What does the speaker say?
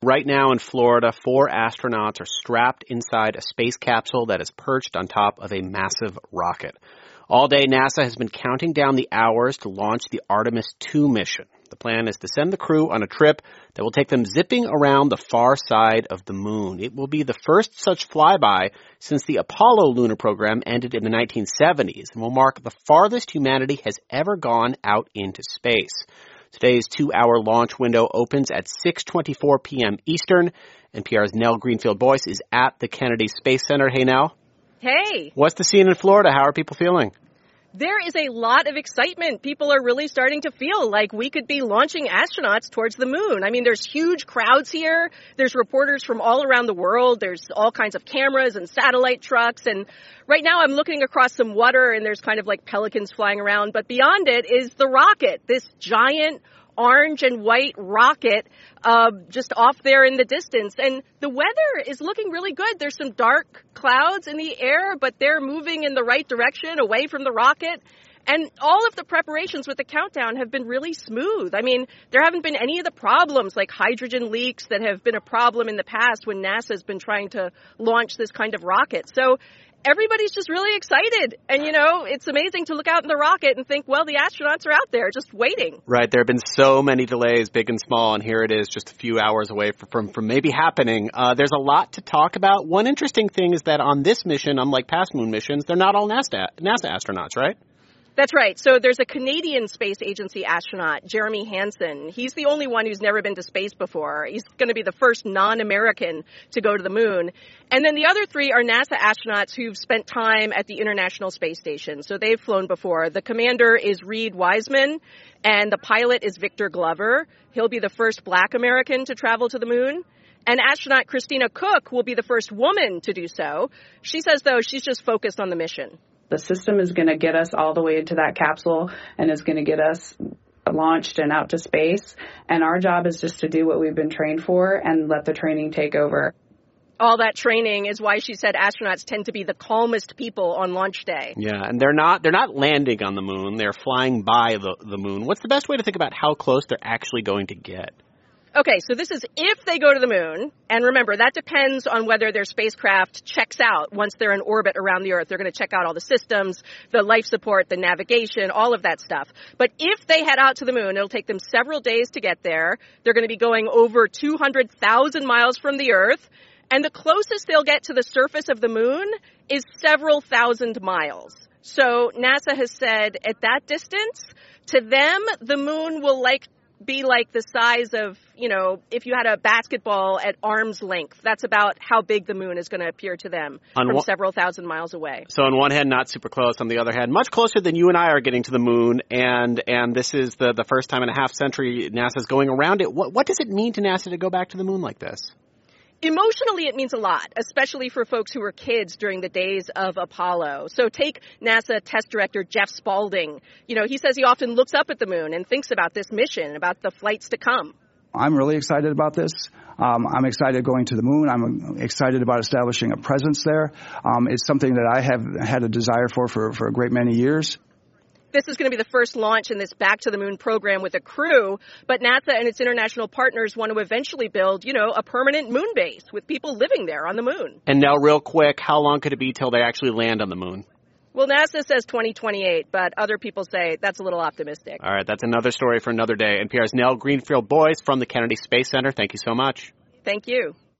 Right now in Florida, 4 astronauts are strapped inside a space capsule that is perched on top of a massive rocket. All day, NASA has been counting down the hours to launch the Artemis II mission. The plan is to send the crew on a trip that will take them zipping around the far side of the moon. It will be the first such flyby since the Apollo lunar program ended in the 1970s and will mark the farthest humanity has ever gone out into space. Today's 2-hour launch window opens at 6:24 p.m. Eastern. NPR's Nell Greenfield-Boyce is at the Kennedy Space Center. Hey, Nell. Hey. What's the scene in Florida? How are people feeling? There is a lot of excitement. People are really starting to feel like we could be launching astronauts towards the moon. I mean, there's huge crowds here. There's reporters from all around the world. There's all kinds of cameras and satellite trucks. And right now I'm looking across some water and there's kind of like pelicans flying around. But beyond it is the rocket, this giant orange and white rocket just off there in the distance. And the weather is looking really good. There's some dark clouds in the air, but they're moving in the right direction away from the rocket. And all of the preparations with the countdown have been really smooth. I mean, there haven't been any of the problems like hydrogen leaks that have been a problem in the past when NASA's been trying to launch this kind of rocket. So everybody's just really excited. And, you know, it's amazing to look out in the rocket and think, well, the astronauts are out there just waiting. Right. There have been so many delays, big and small, and here it is just a few hours away from maybe happening. There's a lot to talk about. One interesting thing is that on this mission, unlike past moon missions, they're not all NASA astronauts, right? That's right. So there's a Canadian Space Agency astronaut, Jeremy Hansen. He's the only one who's never been to space before. He's going to be the first non-American to go to the moon. And then the other 3 are NASA astronauts who've spent time at the International Space Station. So they've flown before. The commander is Reed Wiseman, and the pilot is Victor Glover. He'll be the first Black American to travel to the moon. And astronaut Christina Koch will be the first woman to do so. She says, though, she's just focused on the mission. The system is going to get us all the way into that capsule and is going to get us launched and out to space. And our job is just to do what we've been trained for and let the training take over. All that training is why she said astronauts tend to be the calmest people on launch day. Yeah, and they're not landing on the moon. They're flying by the moon. What's the best way to think about how close they're actually going to get? Okay, so this is if they go to the moon, and remember, that depends on whether their spacecraft checks out once they're in orbit around the Earth. They're going to check out all the systems, the life support, the navigation, all of that stuff. But if they head out to the moon, it'll take them several days to get there. They're going to be going over 200,000 miles from the Earth, and the closest they'll get to the surface of the moon is several thousand miles. So NASA has said at that distance, to them, the moon will be like the size of, you know, if you had a basketball at arm's length. That's about how big the moon is going to appear to them from several thousand miles away. So on one hand, not super close. On the other hand, much closer than you and I are getting to the moon. And this is the first time in a half century NASA's going around it. What does it mean to NASA to go back to the moon like this? Emotionally, it means a lot, especially for folks who were kids during the days of Apollo. So take NASA test director Jeff Spaulding. You know, he says he often looks up at the moon and thinks about this mission, about the flights to come. I'm really excited about this. I'm excited going to the moon. I'm excited about establishing a presence there. It's something that I have had a desire for a great many years. This is going to be the first launch in this Back to the Moon program with a crew, but NASA and its international partners want to eventually build, you know, a permanent moon base with people living there on the moon. And now, real quick, how long could it be till they actually land on the moon? Well, NASA says 2028, but other people say that's a little optimistic. All right, that's another story for another day. NPR's Nell Greenfield-Boyce from the Kennedy Space Center. Thank you so much. Thank you.